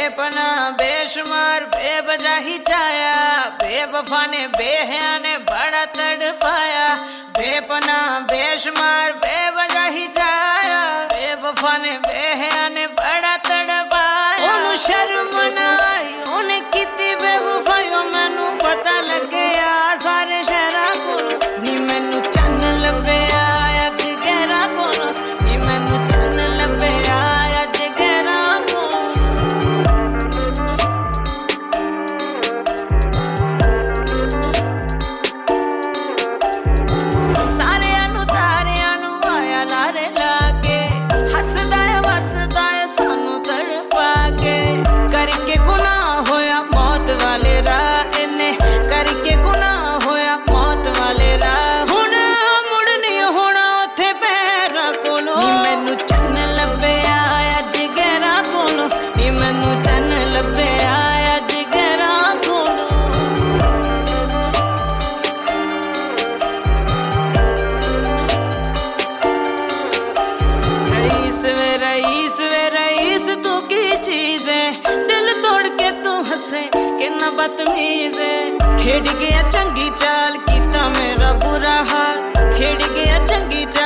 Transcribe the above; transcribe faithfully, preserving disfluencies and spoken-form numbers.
बेपना बेशुमार बेवजह ही चाया, बेवफा ने बेहया ने बड़ा तड़पाया। बेपना बेशुमार बेवजह ही चाया, बेवफा ने बेहया ने बड़ा तड़पाया। ओनू शर्म ना आई ओने कीती बेवफाई, मैनू पता लग्या सारे शहरा कोल नी मैनू चन्न लभ्या अज गहरा कोल, नी मैनू चन्न लभ्या अज गहरा कोल। सारियां नू तारियां नू आया लारे लागे, हसदा है वसदा है सानू तड़पा के। करके गुनाह होया मौत वाले राह, इन्ने करके गुनाह होया मौत वाले राह। हुण मुड़ नहीं होना उत्थे पैरां कोलों, नी मैनू चन्न लभ्या अज गहरा कोलों, नी मैनू चन्न लभ्या अज गहरा कोलों। रईस वे रईस वे रईस तू की चीज है, दिल तोड़ के तू हंसे कितना बदतमीज है। खेड़ गया चंगी चाल कीता मेरा बुरा हाल, खेड़ गया चंगी चाल